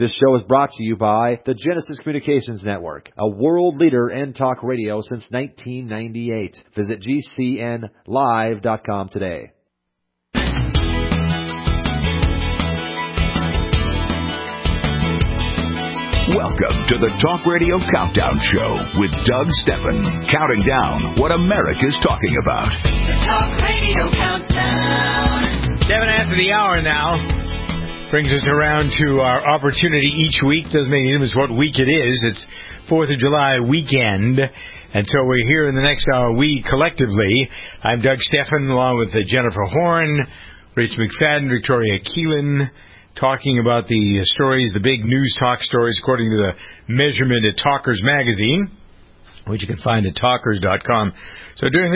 This show is brought to you by the Genesis Communications Network, a world leader in talk radio since 1998. Visit GCNlive.com today. Welcome to the Talk Radio Countdown Show with Doug Stephan, counting down what America's talking about. The Talk Radio Countdown. 7 after the hour now. Brings us around to our opportunity each week. Doesn't make any difference what week it is. It's 4th of July weekend. And so we're here in the next hour, we collectively. I'm Doug Stephan, along with Jennifer Horn, Rich McFadden, Victoria Keelan, talking about the stories, the big news talk stories, according to the measurement at Talkers Magazine, which you can find at talkers.com. So during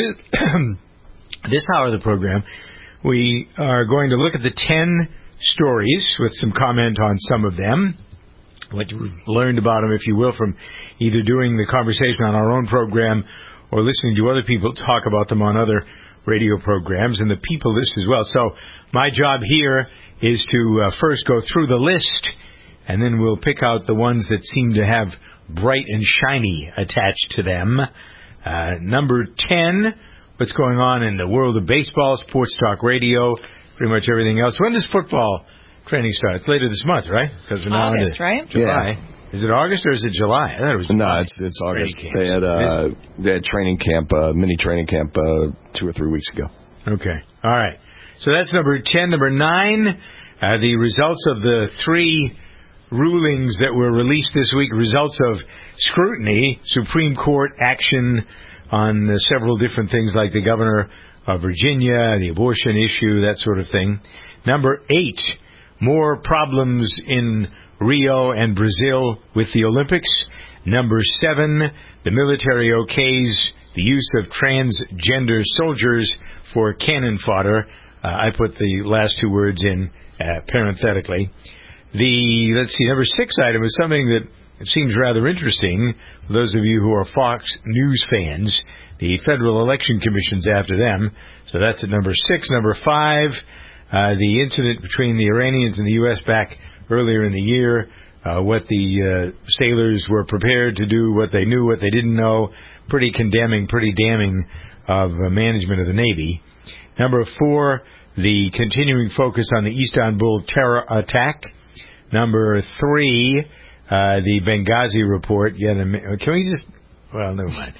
this hour of the program, we are going to look at the 10 stories with some comment on some of them, what you learned about them, if you will, from either doing the conversation on our own program or listening to other people talk about them on other radio programs, and the people list as well. So my job here is to first go through the list, and then we'll pick out the ones that seem to have bright and shiny attached to them. Number 10, what's going on in the world of baseball, sports talk radio, pretty much everything else. When does football training start? It's later this month, right? Because we're now August, right? July. Yeah. Is it August or is it July? I thought it was July. No, it's August. They had training camp, mini training camp 2 or 3 weeks ago. Okay. All right. So that's number 10. Number 9, the results of the 3 rulings that were released this week, results of scrutiny, Supreme Court action on several different things like the governor of Virginia, the abortion issue, that sort of thing. Number 8, more problems in Rio and Brazil with the Olympics. Number 7, the military okays the use of transgender soldiers for cannon fodder. I put the last 2 words in parenthetically. Number 6 item is something that seems rather interesting for those of you who are Fox News fans. The Federal Election Commission's after them. So that's at number 6. Number 5, the incident between the Iranians and the U.S. back earlier in the year, what the sailors were prepared to do, what they knew, what they didn't know. Pretty condemning, pretty damning of management of the Navy. Number 4, the continuing focus on the Istanbul terror attack. Number 3, the Benghazi report. Can we just... Well, never mind.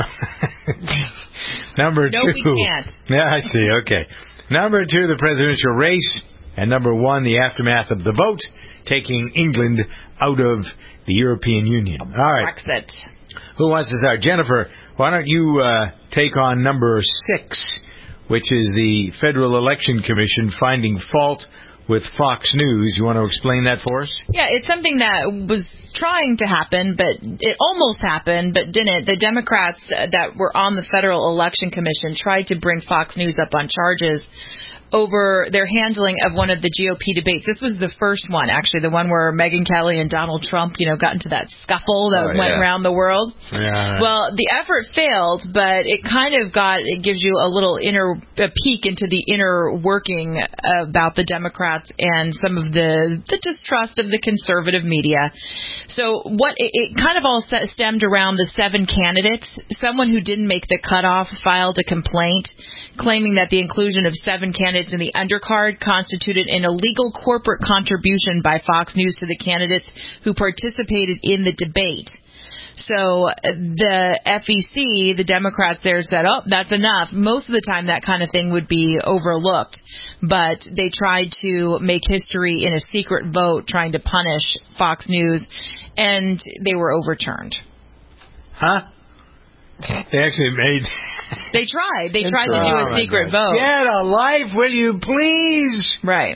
Number 2... No, we can't. Yeah, I see. Okay. Number 2, the presidential race. And number 1, the aftermath of the vote, taking England out of the European Union. All right. Brexit. Who wants to start? Jennifer, why don't you take on number 6, which is the Federal Election Commission finding fault with Fox News. You want to explain that for us? Yeah, it's something that was trying to happen, but it almost happened, but didn't. The Democrats that were on the Federal Election Commission tried to bring Fox News up on charges over their handling of one of the GOP debates. This was the first one, actually, the one where Megyn Kelly and Donald Trump, got into that scuffle that went around the world. Yeah. Well, the effort failed, but it gives you a little a peek into the inner working about the Democrats and some of the distrust of the conservative media. So it kind of all stemmed around the 7 candidates. Someone who didn't make the cutoff filed a complaint claiming that the inclusion of 7 candidates in the undercard constituted an illegal corporate contribution by Fox News to the candidates who participated in the debate. So the FEC, the Democrats there, said, that's enough. Most of the time that kind of thing would be overlooked. But they tried to make history in a secret vote trying to punish Fox News, and they were overturned. Huh? They actually made... They tried. They tried to do a secret vote. Get a life, will you please? Right.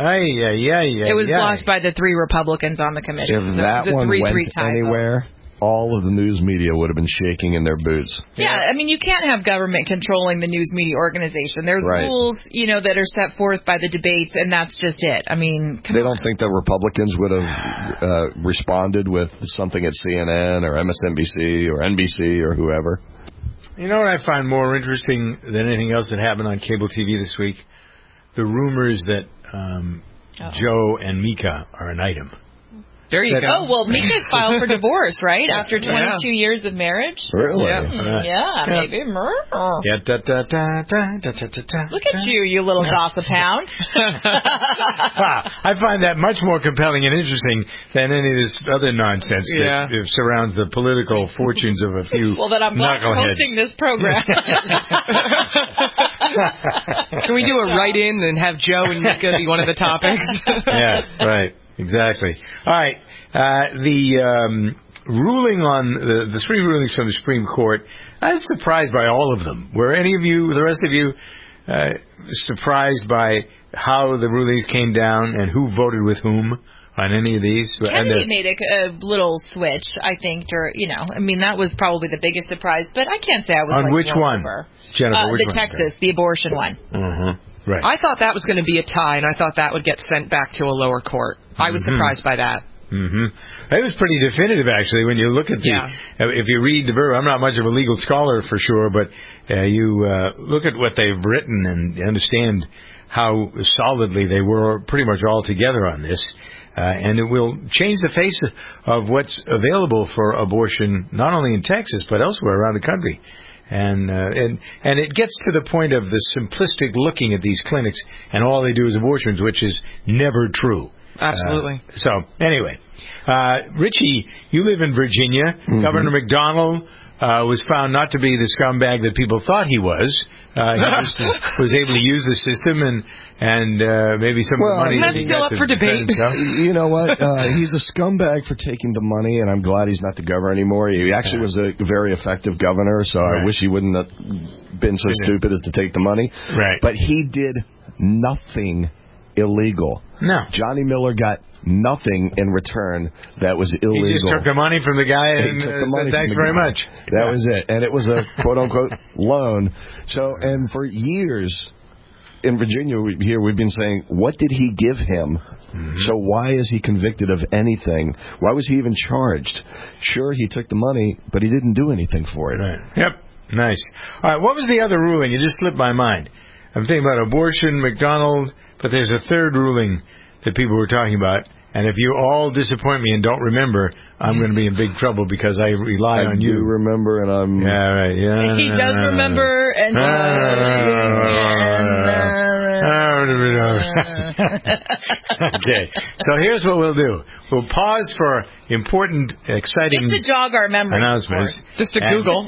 It was blocked by the 3 Republicans on the commission. If that one went anywhere, all of the news media would have been shaking in their boots. Yeah, I mean, you can't have government controlling the news media organization. There's rules, that are set forth by the debates, and that's just it. I mean, they don't think that Republicans would have responded with something at CNN or MSNBC or NBC or whoever. You know what I find more interesting than anything else that happened on cable TV this week? The rumors that Joe and Mika are an item. There you go. Oh, well, Mika's filed for divorce, right? After 22 years of marriage? Really? Yeah, maybe. Yeah, Look at you little gossip hound. Wow, I find that much more compelling and interesting than any of this other nonsense that surrounds the political fortunes of a few Well, then I'm not knuckleheads. hosting this program. Can we do a write-in and have Joe and Mika be one of the topics? Yeah, right. Exactly. All right. The ruling on the three rulings from the Supreme Court, I was surprised by all of them. Were any of you, the rest of you, surprised by how the rulings came down and who voted with whom on any of these? Kennedy made a little switch, I think, that was probably the biggest surprise, but I can't say I was on which one? Jennifer, which the one? Texas, the abortion one. Right. I thought that was going to be a tie, and I thought that would get sent back to a lower court. I was surprised by that. It was pretty definitive, actually, when you look at if you read the verdict. I'm not much of a legal scholar for sure, but you look at what they've written and understand how solidly they were pretty much all together on this. And it will change the face of what's available for abortion, not only in Texas, but elsewhere around the country. And it gets to the point of the simplistic looking at these clinics, and all they do is abortions, which is never true. Absolutely. So, anyway, Richie, you live in Virginia. Governor McDonald was found not to be the scumbag that people thought he was. He just was able to use the system and maybe some of the money. That's still up for debate. You know what? He's a scumbag for taking the money, and I'm glad he's not the governor anymore. He actually was a very effective governor, so I wish he wouldn't have been so stupid as to take the money. Right. But he did nothing illegal. No. Johnny Miller got nothing in return that was illegal. He just took the money from the guy and said, thanks very much. That was it. And it was a quote-unquote loan. So, and for years in Virginia we've been saying, what did he give him? So why is he convicted of anything? Why was he even charged? Sure, he took the money, but he didn't do anything for it. Right. Yep. Nice. All right, what was the other ruling? It just slipped my mind. I'm thinking about abortion, McDonald, but there's a third ruling that people were talking about. And if you all disappoint me and don't remember, I'm going to be in big trouble because I rely on you. I do remember, and I'm... Yeah, right. Yeah. He does remember, and... Okay, so here's what we'll do. We'll pause for important, exciting... Just to jog our memory. ...announcements. Just to Google.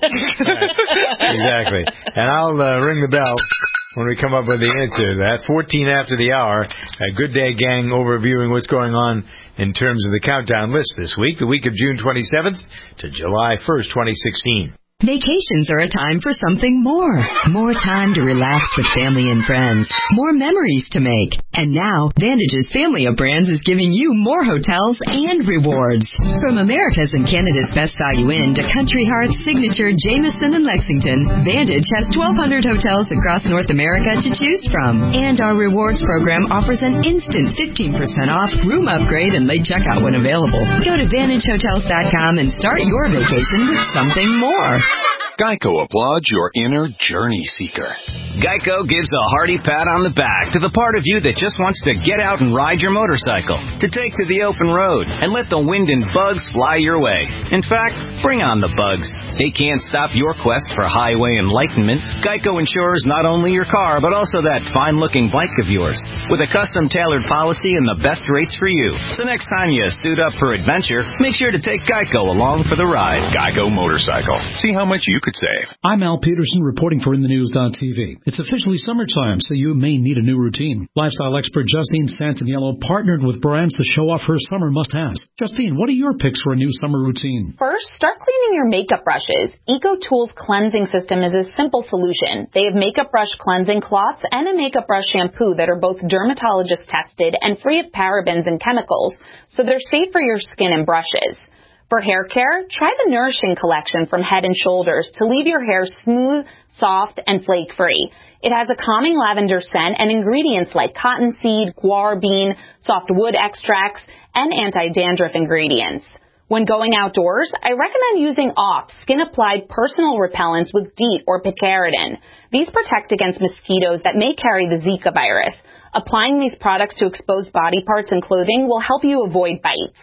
Exactly. And I'll ring the bell when we come up with the answer to that. 14 after the hour. A Good Day Gang overviewing what's going on in terms of the countdown list this week, the week of June 27th to July 1st, 2016. Vacations are a time for something more. More time to relax with family and friends. More memories to make. And now, Vantage's family of brands is giving you more hotels and rewards. From America's and Canada's Best Value Inn to Country Heart's signature Jameson and Lexington, Vantage has 1,200 hotels across North America to choose from. And our rewards program offers an instant 15% off room upgrade and late checkout when available. Go to VantageHotels.com and start your vacation with something more. Geico applauds your inner journey seeker. Geico gives a hearty pat on the back to the part of you that just wants to get out and ride your motorcycle, to take to the open road, and let the wind and bugs fly your way. In fact, bring on the bugs. They can't stop your quest for highway enlightenment. Geico insures not only your car, but also that fine-looking bike of yours, with a custom-tailored policy and the best rates for you. So next time you suit up for adventure, make sure to take Geico along for the ride. Geico Motorcycle. See how much you could save. I'm Al Peterson reporting for InTheNews.tv. It's officially summertime, so you may need a new routine. Lifestyle expert Justine Santaniello partnered with brands to show off her summer must-haves. Justine, what are your picks for a new summer routine? First, start cleaning your makeup brushes. EcoTools cleansing system is a simple solution. They have makeup brush cleansing cloths and a makeup brush shampoo that are both dermatologist tested and free of parabens and chemicals, so they're safe for your skin and brushes. For hair care, try the Nourishing collection from Head & Shoulders to leave your hair smooth, soft, and flake-free. It has a calming lavender scent and ingredients like cottonseed, guar bean, soft wood extracts, and anti-dandruff ingredients. When going outdoors, I recommend using OFF skin-applied personal repellents with DEET or picaridin. These protect against mosquitoes that may carry the Zika virus. Applying these products to exposed body parts and clothing will help you avoid bites.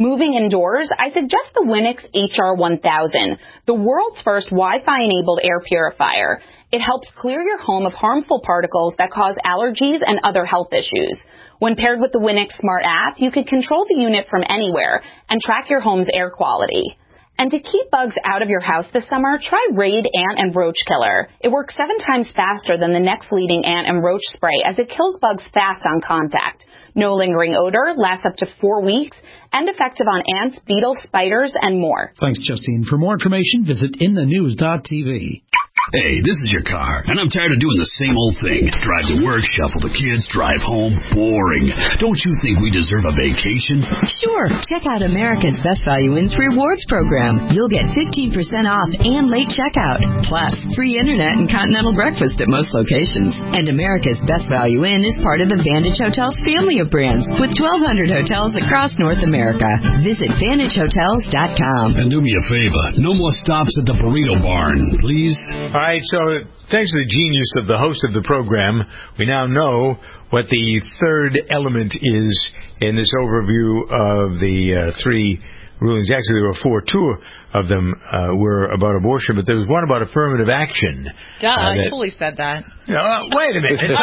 Moving indoors, I suggest the Winix HR1000, the world's first Wi-Fi-enabled air purifier. It helps clear your home of harmful particles that cause allergies and other health issues. When paired with the Winix Smart app, you can control the unit from anywhere and track your home's air quality. And to keep bugs out of your house this summer, try Raid Ant and Roach Killer. It works 7 times faster than the next leading ant and roach spray as it kills bugs fast on contact. No lingering odor, lasts up to 4 weeks, and effective on ants, beetles, spiders, and more. Thanks, Justine. For more information, visit inthenews.tv. Hey, this is your car, and I'm tired of doing the same old thing. Drive to work, shuffle the kids, drive home. Boring. Don't you think we deserve a vacation? Sure. Check out America's Best Value In's rewards program. You'll get 15% off and late checkout. Plus, free internet and continental breakfast at most locations. And America's Best Value In is part of the Vantage Hotels family of brands with 1,200 hotels across North America. Visit VantageHotels.com. And do me a favor. No more stops at the burrito barn, please. All right, so thanks to the genius of the host of the program, we now know what the third element is in this overview of the 3 rulings. Actually, there were 4. 2 of them were about abortion, but there was one about affirmative action. Duh, I totally said that. Wait a minute.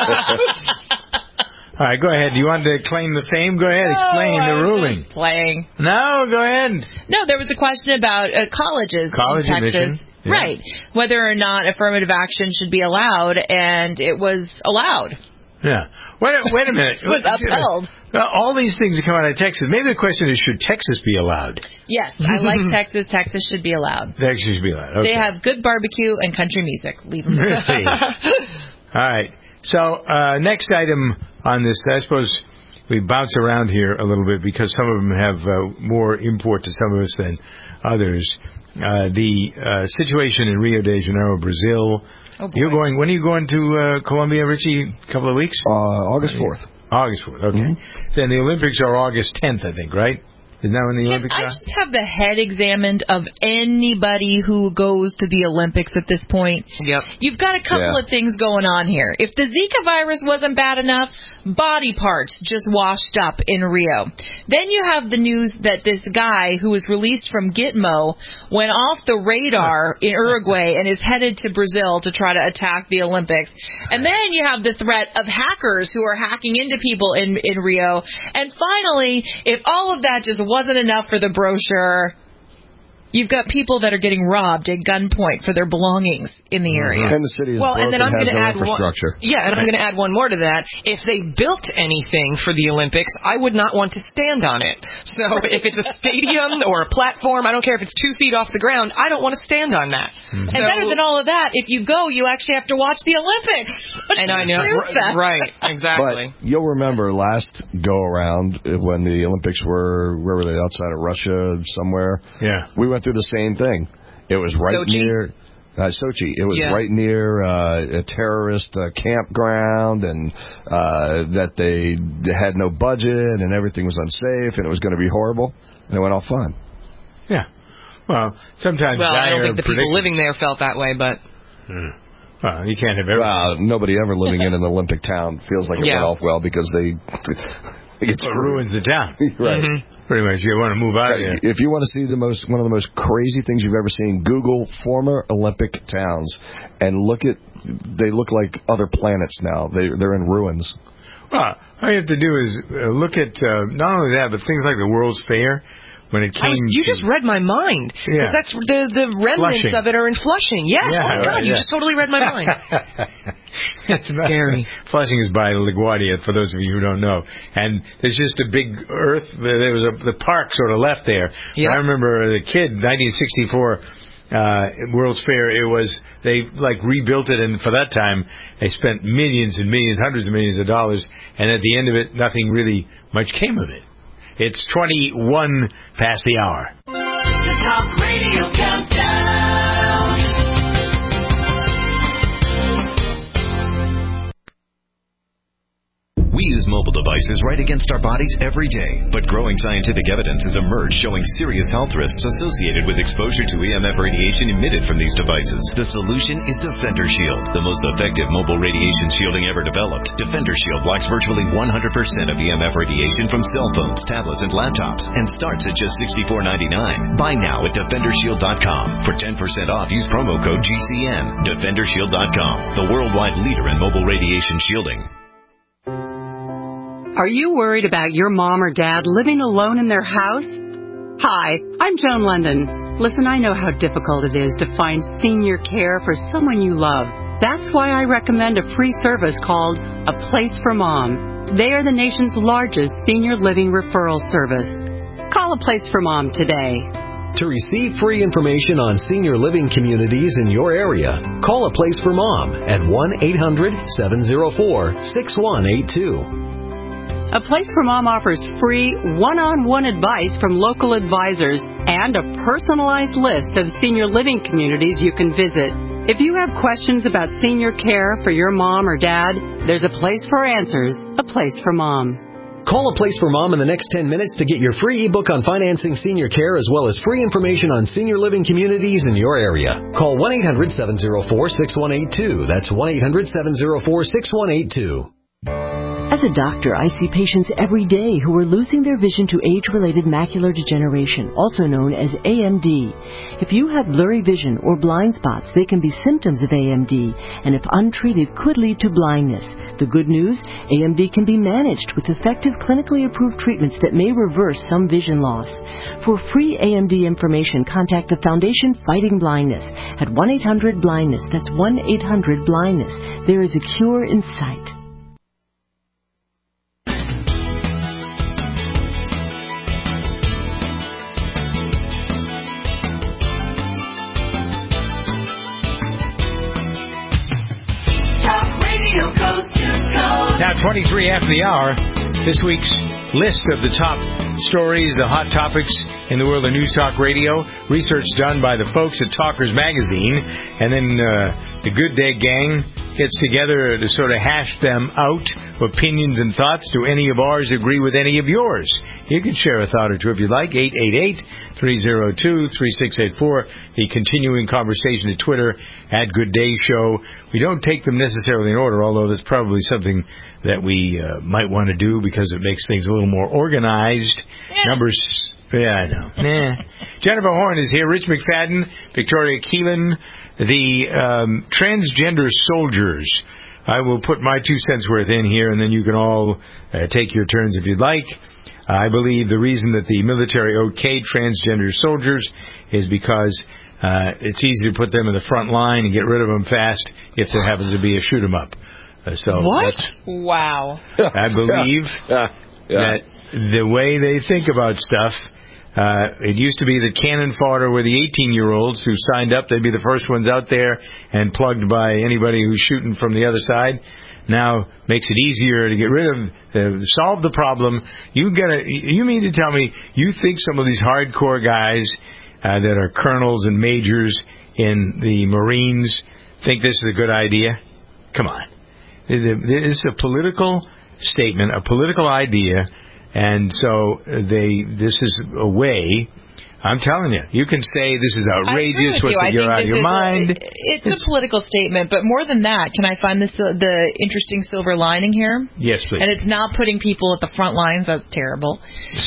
All right, go ahead. Do you want to claim the fame? Go ahead, explain the ruling. Just playing. No, go ahead. No, there was a question about colleges College in Texas. admission. Yeah. Right. Whether or not affirmative action should be allowed, and it was allowed. Yeah. Wait a minute. It was upheld. All these things that come out of Texas. Maybe the question is, should Texas be allowed? Yes, I like Texas. Texas should be allowed. Texas should be allowed. Okay. They have good barbecue and country music. Leave them alone. Really? All right. So, next item on this, I suppose we bounce around here a little bit because some of them have more import to some of us than others. The situation in Rio de Janeiro, Brazil. Oh, boy. When are you going to Colombia, Richie? A couple of weeks? August 4th. August 4th, okay. Mm-hmm. Then the Olympics are August 10th, I think, right? Isn't that when the Olympics are? I just have the head examined of anybody who goes to the Olympics at this point. Yep. You've got a couple of things going on here. If the Zika virus wasn't bad enough, body parts just washed up in Rio. Then you have the news that this guy who was released from Gitmo went off the radar in Uruguay and is headed to Brazil to try to attack the Olympics. And then you have the threat of hackers who are hacking into people in Rio. And finally, if all of that just wasn't enough for the brochure, you've got people that are getting robbed at gunpoint for their belongings in the area. And the city is broken, and then I'm has going to no add infrastructure. and I'm going to add one more to that. If they built anything for the Olympics, I would not want to stand on it. So if it's a stadium or a platform, I don't care if it's 2 feet off the ground, I don't want to stand on that. And better than all of that, if you go, you actually have to watch the Olympics. And I know, right, exactly. But you'll remember last go-around when the Olympics were, where were they, outside of Russia somewhere? Yeah. We went through the same thing. It was right Sochi? near Sochi. It was right near a terrorist campground, and that they had no budget, and everything was unsafe, and it was going to be horrible, and it went all fine. Yeah. Well, sometimes I don't think the people living there felt that way, but... Well, you can't have everything. Well, nobody ever living in an Olympic town feels like it went off well because it ruins the town. Right. Mm-hmm. Pretty much, you want to move out of here. If you want to see one of the most crazy things you've ever seen, Google former Olympic towns and they look like other planets now. They're in ruins. Well, all you have to do is look at not only that, but things like the World's Fair. When it came you just read my mind. Yeah. That's the remnants Flushing. of it are in Flushing. Yes, oh my God, you just totally read my mind. That's scary. Flushing is by LaGuardia, for those of you who don't know. And there's just a big earth. There was the park sort of left there. Yep. I remember the kid, 1964 World's Fair. They rebuilt it, and for that time they spent millions and millions, hundreds of millions of dollars, and at the end of it, nothing really much came of it. It's 21 past the hour. The Talk Radio Countdown. We use use mobile devices right against our bodies every day, but growing scientific evidence has emerged showing serious health risks associated with exposure to EMF radiation emitted from these devices. The solution is Defender Shield, the most effective mobile radiation shielding ever developed. Defender Shield blocks virtually 100% of EMF radiation from cell phones, tablets, and laptops, and starts at just $64.99. Buy now at DefenderShield.com. For 10% off, use promo code GCN. DefenderShield.com, the worldwide leader in mobile radiation shielding. Are you worried about your mom or dad living alone in their house? Hi, I'm Joan London. Listen, I know how difficult it is to find senior care for someone you love. That's why I recommend a free service called A Place for Mom. They are the nation's largest senior living referral service. Call A Place for Mom today. To receive free information on senior living communities in your area, call A Place for Mom at 1-800-704-6182. A Place for Mom offers free one-on-one advice from local advisors and a personalized list of senior living communities you can visit. If you have questions about senior care for your mom or dad, there's a place for answers, A Place for Mom. Call A Place for Mom in the next 10 minutes to get your free ebook on financing senior care as well as free information on senior living communities in your area. Call 1-800-704-6182. That's 1-800-704-6182. As a doctor, I see patients every day who are losing their vision to age-related macular degeneration, also known as AMD. If you have blurry vision or blind spots, they can be symptoms of AMD, and if untreated, could lead to blindness. The good news, AMD can be managed with effective clinically approved treatments that may reverse some vision loss. For free AMD information, contact the Foundation Fighting Blindness at 1-800-BLINDNESS. That's 1-800-BLINDNESS. There is a cure in sight. Now, 23 after the hour, this week's list of the top stories, the hot topics in the world of News Talk Radio, research done by the folks at Talkers Magazine, and then the Good Day Gang gets together to sort of hash them out, opinions and thoughts. Do any of ours agree with any of yours? You can share a thought or two if you like. 888-302-3684. The continuing conversation at Twitter at Good Day Show. We don't take them necessarily in order, although that's probably something that we might want to do because it makes things a little more organized. Numbers, yeah, I know. Jennifer Horn is here. Rich McFadden, Victoria Keelan, the transgender soldiers. I will put my 2 cents worth in here, and then you can all take your turns if you'd like. I believe the reason that the military okayed transgender soldiers is because it's easy to put them in the front line and get rid of them fast if there happens to be a shoot-'em-up. So what? Wow. I believe that the way they think about stuff, it used to be that cannon fodder were the 18-year-olds who signed up. They'd be the first ones out there and plugged by anybody who's shooting from the other side. Now makes it easier to get rid of, solve the problem. You mean to tell me you think some of these hardcore guys that are colonels and majors in the Marines think this is a good idea? Come on. This is a political statement, a political idea, and so this is a way. I'm telling you, you can say this is outrageous. You're out of your mind. It's a political statement, but more than that, can I find the interesting silver lining here? Yes, please. And it's not putting people at the front lines. That's terrible.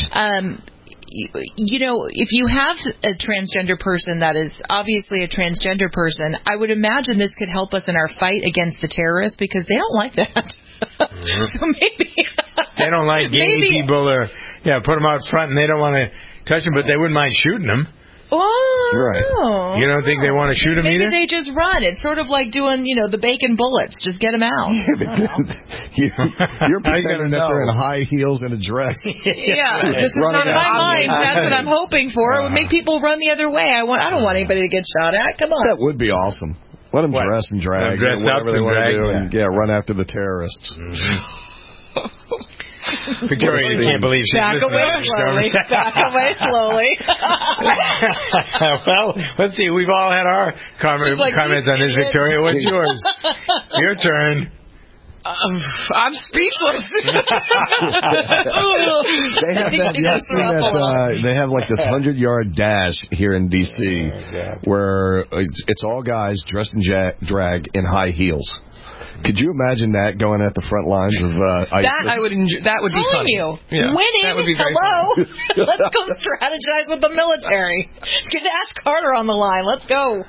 You know, if you have a transgender person that is obviously a transgender person, I would imagine this could help us in our fight against the terrorists because they don't like that. So maybe they don't like gay people, or put them out front and they don't want to touch them, but they wouldn't mind shooting them. Oh, right. No. You don't think they want to shoot them either? Maybe they just run. It's sort of like doing, the bacon bullets. Just get them out. You're pretending that they're in high heels and a dress. Yeah, this is not my mind. That's what I'm hoping for. It would make people run the other way. I don't want anybody to get shot at. Come on. That would be awesome. Let them dress and drag. Dress whatever up they want drag, to do. And, run after the terrorists. Victoria can't believe she's Back away slowly. Back away slowly. Well, let's see. We've all had our comments on this, Victoria. What's yours? Your turn. I'm speechless. They have like this 100-yard dash here in D.C. where it's all guys dressed in drag in high heels. Could you imagine that going at the front lines of ISIS? That would be funny. Winning. That would be very Hello. funny. Let's go strategize with the military. Get Ash Carter on the line. Let's go.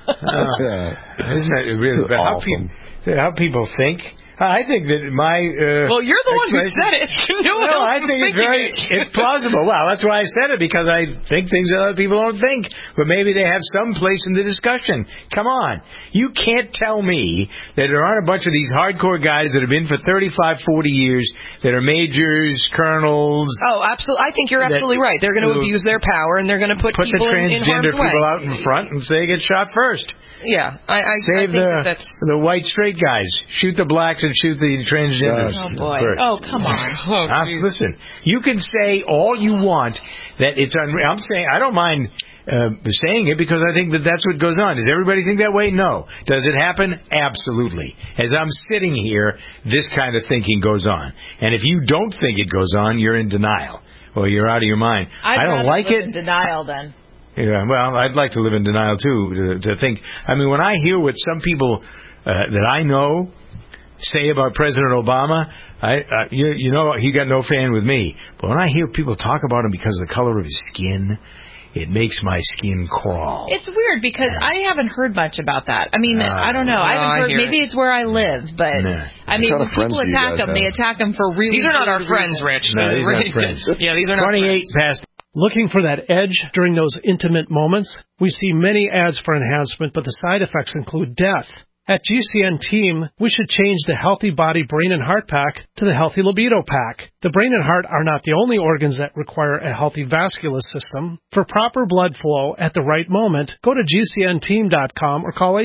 Isn't that really awesome? How people think? I think that well, you're the one who said it. No, I think it's plausible. Well, that's why I said it, because I think things that other people don't think. But maybe they have some place in the discussion. Come on. You can't tell me that there aren't a bunch of these hardcore guys that have been for 35, 40 years that are majors, colonels. Oh, absolutely. I think you're absolutely right. They're going to abuse their power, and they're going to put people in harm's way. Put the transgender people out in front and say get shot first. Yeah, I Save think that's the white straight guys. Shoot the blacks and shoot the transgenders. Oh, boy. First. Oh, come on. Listen, you can say all you want that it's unreal. I'm saying I don't mind saying it because I think that that's what goes on. Does everybody think that way? No. Does it happen? Absolutely. As I'm sitting here, this kind of thinking goes on. And if you don't think it goes on, you're in denial. Or you're out of your mind. I don't like it. In denial, then. Yeah, well, I'd like to live in denial, too, to think. I mean, when I hear what some people that I know say about President Obama, you know, he got no fan with me. But when I hear people talk about him because of the color of his skin, it makes my skin crawl. It's weird because I haven't heard much about that. I mean, I don't know. I haven't heard. Maybe it's where I live, but I mean, when people attack him, they attack him for really. These are not our friends, Rich. No, these aren't friends. Yeah, these are not 28 friends. past. Looking for that edge during those intimate moments? We see many ads for enhancement, but the side effects include death. At GCN Team, we should change the Healthy Body, Brain, and Heart Pack to the Healthy Libido Pack. The brain and heart are not the only organs that require a healthy vascular system. For proper blood flow at the right moment, go to GCNteam.com or call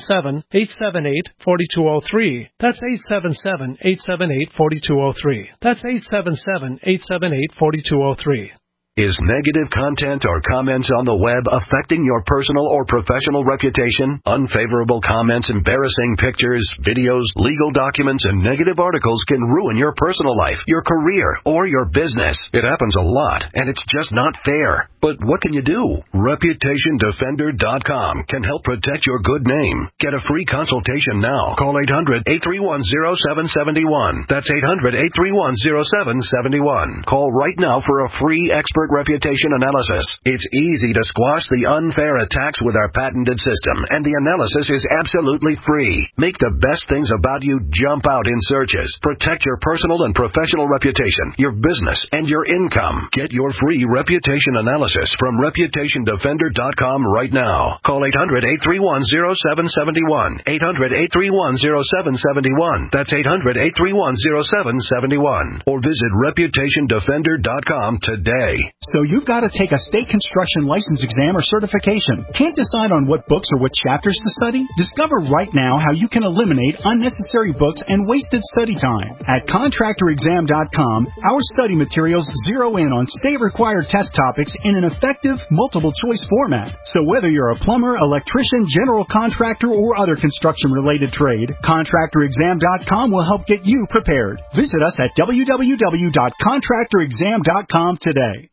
877-878-4203. That's 877-878-4203. That's 877-878-4203. Is negative content or comments on the web affecting your personal or professional reputation? Unfavorable comments, embarrassing pictures, videos, legal documents, and negative articles can ruin your personal life, your career, or your business. It happens a lot, and it's just not fair. But what can you do? ReputationDefender.com can help protect your good name. Get a free consultation now. Call 800-831-0771. That's 800-831-0771. Call right now for a free expert reputation analysis. It's easy to squash the unfair attacks with our patented system, and the analysis is absolutely free. Make the best things about you jump out in searches. Protect your personal and professional reputation, your business, and your income. Get your free reputation analysis from ReputationDefender.com right now. Call 800-831-0771. 800-831-0771. That's 800-831-0771. Or visit ReputationDefender.com today. So you've got to take a state construction license exam or certification. Can't decide on what books or what chapters to study? Discover right now how you can eliminate unnecessary books and wasted study time. At ContractorExam.com, our study materials zero in on state-required test topics in an effective, multiple-choice format. So whether you're a plumber, electrician, general contractor, or other construction-related trade, ContractorExam.com will help get you prepared. Visit us at www.ContractorExam.com today.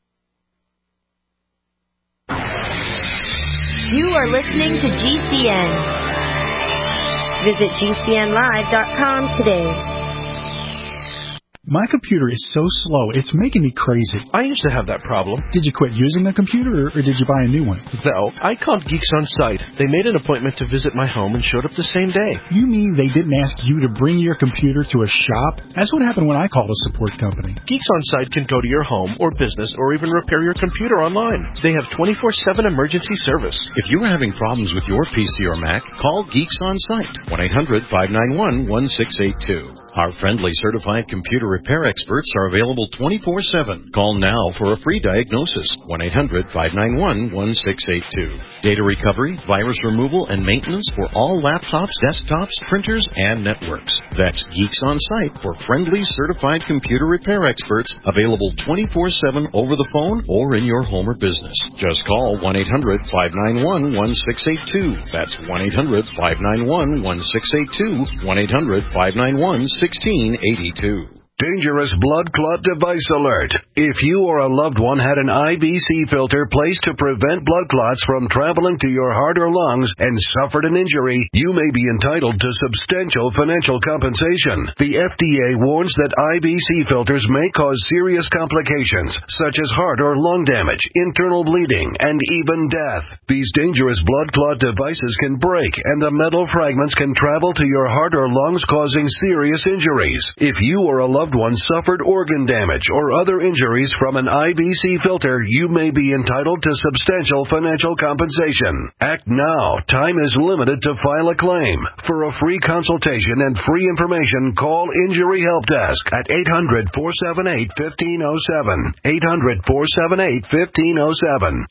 You are listening to GCN. Visit GCNlive.com today. My computer is so slow, it's making me crazy. I used to have that problem. Did you quit using a computer, or did you buy a new one? No, I called Geeks On Site. They made an appointment to visit my home and showed up the same day. You mean they didn't ask you to bring your computer to a shop? That's what happened when I called a support company. Geeks On Site can go to your home or business or even repair your computer online. They have 24/7 emergency service. If you are having problems with your PC or Mac, call Geeks On Site, 1-800-591-1682. Our friendly certified computer repair experts are available 24/7. Call now for a free diagnosis, 1-800-591-1682. Data recovery, virus removal, and maintenance for all laptops, desktops, printers, and networks. That's Geeks On Site for friendly certified computer repair experts, available 24/7 over the phone or in your home or business. Just call 1-800-591-1682. That's 1-800-591-1682, 1-800-591-1682. 1682. Dangerous blood clot device alert. If you or a loved one had an IBC filter placed to prevent blood clots from traveling to your heart or lungs and suffered an injury, you may be entitled to substantial financial compensation. The FDA warns that IBC filters may cause serious complications, such as heart or lung damage, internal bleeding, and even death. These dangerous blood clot devices can break, and the metal fragments can travel to your heart or lungs, causing serious injuries. If you or a loved one suffered organ damage or other injuries from an IBC filter, you may be entitled to substantial financial compensation. Act now. Time is limited to file a claim. For a free consultation and free information, call Injury Help Desk at 800-478-1507. 800-478-1507.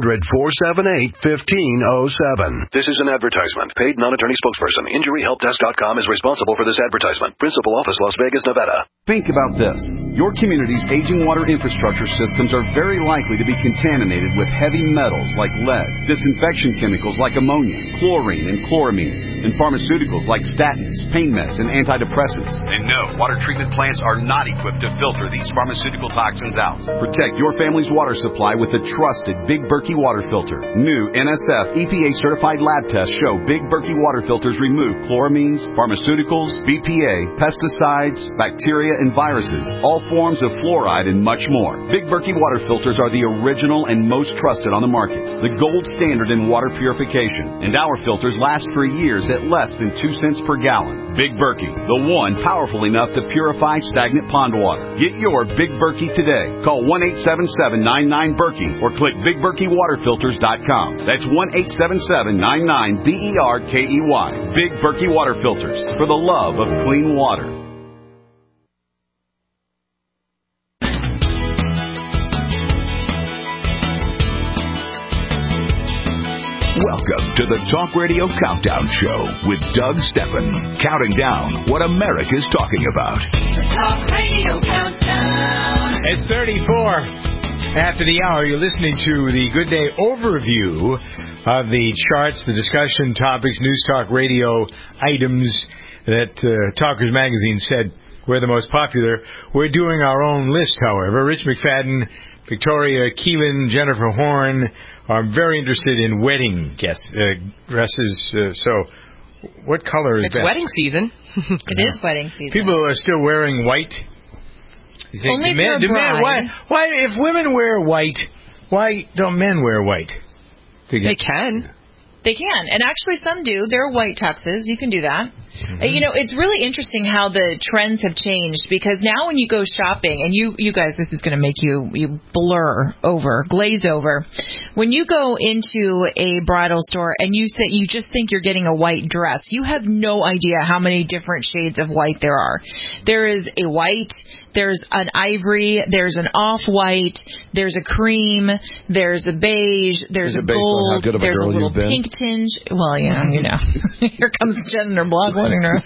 800-478-1507. This is an advertisement. Paid non-attorney spokesperson. InjuryHelpDesk.com is responsible for this advertisement. Principal office, Las Vegas, Nevada. Think about this. Your community's aging water infrastructure systems are very likely to be contaminated with heavy metals like lead, disinfection chemicals like ammonia, chlorine, and chloramines, and pharmaceuticals like statins, pain meds, and antidepressants. And no, water treatment plants are not equipped to filter these pharmaceutical toxins out. Protect your family's water supply with the trusted Big Berkey water filter. New NSF EPA-certified lab tests show Big Berkey water filters remove chloramines, pharmaceuticals, BPA, pesticides, bacteria, and viruses, all forms of fluoride, and much more. Big Berkey water filters are the original and most trusted on the market, the gold standard in water purification, and our filters last for years at less than 2 cents per gallon. Big Berkey, the one powerful enough to purify stagnant pond water. Get your Big Berkey today. Call 1-877-99-BERKEY or click BigBerkeyWaterFilters.com. That's 1-877-99-BERKEY. Big Berkey Water Filters, for the love of clean water. Welcome to the Talk Radio Countdown Show with Doug Steffen, counting down what America's talking about. The Talk Radio Countdown. It's 34 after the hour. You're listening to the Good Day overview of the charts, the discussion topics, News Talk Radio items that Talkers Magazine said were the most popular. We're doing our own list, however. Rich McFadden, Victoria Keelan, Jennifer Horn are very interested in wedding dresses. So, what color is it's that? It's wedding season. It is wedding season. People are still wearing white. Only for a bride. Why, if women wear white, why don't men wear white? They can. They can. And actually some do. There are white tuxes. You can do that. Mm-hmm. You know, it's really interesting how the trends have changed, because now when you go shopping, and you guys, this is going to make you glaze over. When you go into a bridal store and you just think you're getting a white dress, you have no idea how many different shades of white there are. There is a white, there's an ivory, there's an off-white, there's a cream, there's a beige, there's a gold, there's a little pink tinge. Well, you know. Here comes Jen in her blog wedding dress.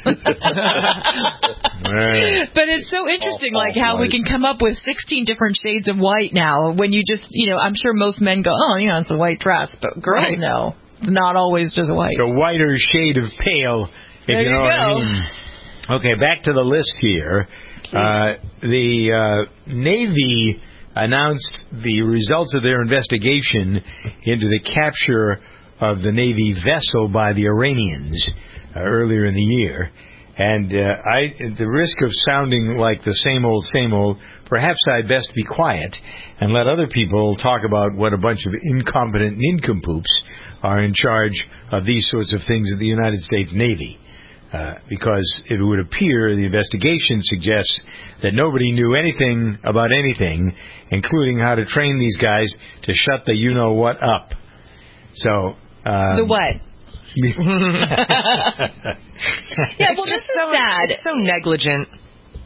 But it's so interesting, like how we can come up with 16 different shades of white now. When you just, I'm sure most men go, oh, it's a white dress, but girls know it's not always just white. The whiter shade of pale, if you know what I mean. Okay, back to the list here. The Navy announced the results of their investigation into the capture of the Navy vessel by the Iranians earlier in the year. And at the risk of sounding like the same old, perhaps I'd best be quiet and let other people talk about what a bunch of incompetent nincompoops are in charge of these sorts of things at the United States Navy. Because it would appear the investigation suggests that nobody knew anything about anything, including how to train these guys to shut the you-know-what up. So... the what? Yeah, well, this is so sad. It's so negligent.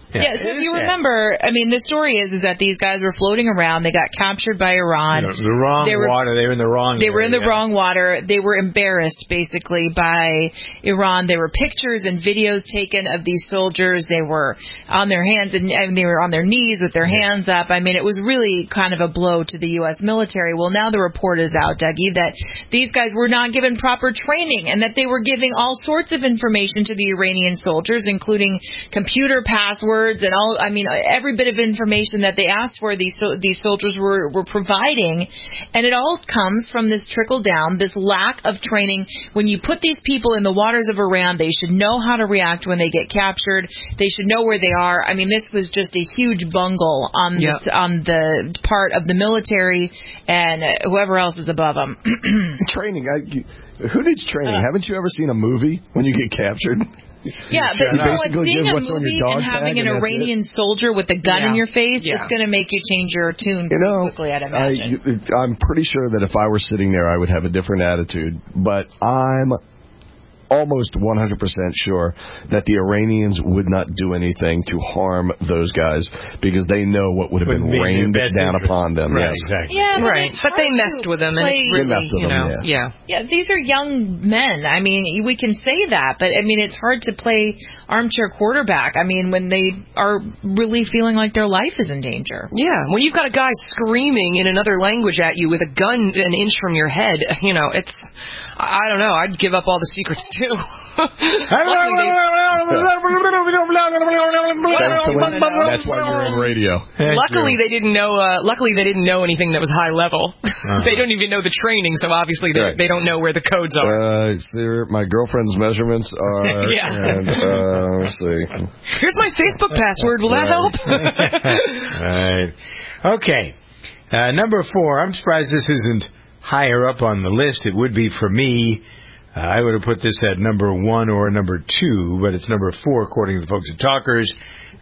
Yeah, so if you remember, I mean, the story is that these guys were floating around. They got captured by Iran. The wrong water. They were in the wrong They were in the wrong water. They were embarrassed, basically, by Iran. There were pictures and videos taken of these soldiers. They were on their hands and they were on their knees with their hands up. I mean, it was really kind of a blow to the U.S. military. Well, now the report is out, Dougie, that these guys were not given proper training and that they were giving all sorts of information to the Iranian soldiers, including computer passwords and all. I mean, every bit of information that they asked for, these soldiers were providing, and it all comes from this trickle down, this lack of training. When you put these people in the waters of Iran, they should know how to react when they get captured. They should know where they are. I mean, this was just a huge bungle on the part of the military and whoever else is above them. Training. Who needs training? Haven't you ever seen a movie when you get captured? Yeah, but seeing a movie and having an Iranian soldier with a gun in your face, it's going to make you change your tune pretty quickly, I'd imagine. I'm pretty sure that if I were sitting there, I would have a different attitude. But I'm almost 100% sure that the Iranians would not do anything to harm those guys because they know what would have been rained down upon them. Right, yes. exactly. Yeah, but they messed with them, and it's really, Yeah, these are young men. I mean, we can say that, but I mean, it's hard to play armchair quarterback. I mean, when they are really feeling like their life is in danger. Yeah, when you've got a guy screaming in another language at you with a gun an inch from your head, it's, I don't know, I'd give up all the secrets too. That's why you're in radio. Luckily, they didn't know anything that was high level. They don't even know the training, so obviously they don't know where the codes are. My girlfriend's measurements are. And, let's see. Here's my Facebook password. Will that help? Right. Okay. Number 4. I'm surprised this isn't higher up on the list. It would be for me. I would have put this at number 1 or number 2, but it's number 4 according to the folks at Talkers.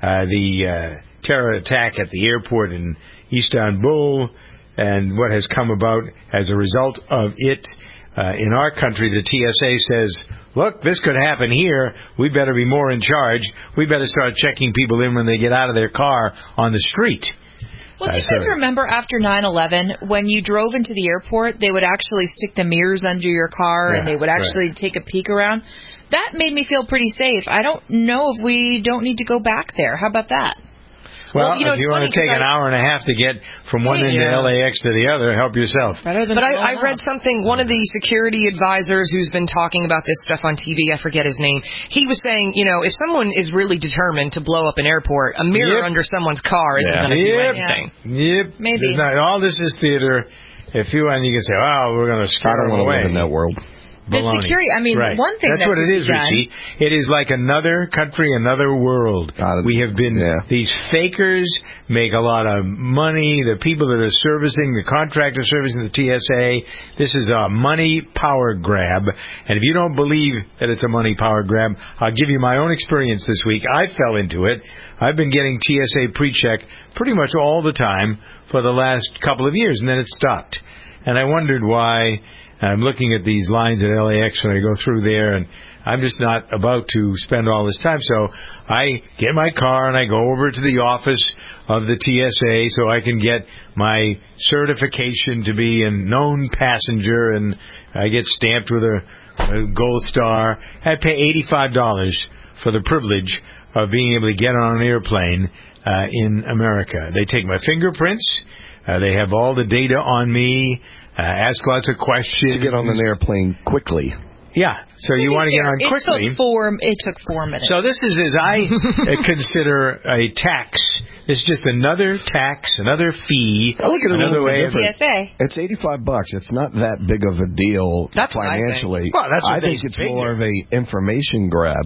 The terror attack at the airport in Istanbul and what has come about as a result of it. In our country, the TSA says, look, this could happen here. We better be more in charge. We better start checking people in when they get out of their car on the street. Well, do you guys remember after 9/11, when you drove into the airport, they would actually stick the mirrors under your car and they would actually take a peek around? That made me feel pretty safe. I don't know if we don't need to go back there. How about that? Well, if you want to take an hour and a half to get from one end of LAX to the other, help yourself. But I read something, one of the security advisors who's been talking about this stuff on TV, I forget his name, he was saying, if someone is really determined to blow up an airport, a mirror under someone's car isn't going to do anything. Maybe. All this is theater. If you want, you can say, we're going to scare them away. I don't want to live in that world. The security, one thing that's what it is, Richie. It is like another country, another world. We have been, these fakers make a lot of money. The people that are servicing, the contractors servicing the TSA, this is a money power grab. And if you don't believe that it's a money power grab, I'll give you my own experience this week. I fell into it. I've been getting TSA pre-check pretty much all the time for the last couple of years, and then it stopped. And I wondered why. I'm looking at these lines at LAX when I go through there, and I'm just not about to spend all this time. So I get my car and I go over to the office of the TSA so I can get my certification to be a known passenger, and I get stamped with a gold star. I pay $85 for the privilege of being able to get on an airplane in America. They take my fingerprints. They have all the data on me. Ask lots of questions. To get on an airplane quickly. Yeah, so you want to get on quickly. It took 4 minutes. So this is, as I consider, a tax. It's just another tax, another fee. I look at another way of TSA. It's $85. It's not that big of a deal financially. I think it's more of a information grab.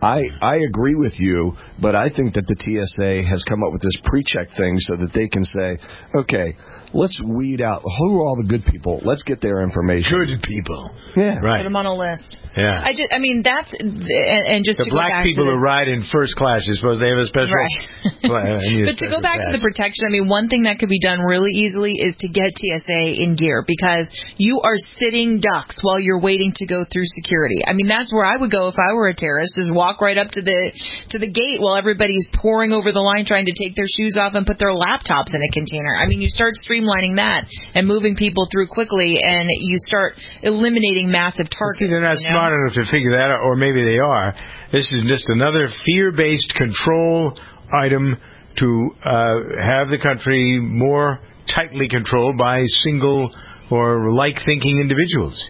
I agree with you, but I think that the TSA has come up with this pre-check thing so that they can say, okay, let's weed out who are all the good people. Let's get their information. Good people. Yeah. Right. Put them on a list. Yeah. That's and just the to go black back people to who ride in first class, you suppose they have a special. Right. But to go back to the protection, one thing that could be done really easily is to get TSA in gear, because you are sitting ducks while you're waiting to go through security. That's where I would go if I were a terrorist, is walk right up to the gate while everybody's pouring over the line trying to take their shoes off and put their laptops in a container. You start streamlining that and moving people through quickly, and you start eliminating massive targets. See, they're not smart enough to figure that out, or maybe they are. This is just another fear-based control item to have the country more tightly controlled by single or like-thinking individuals.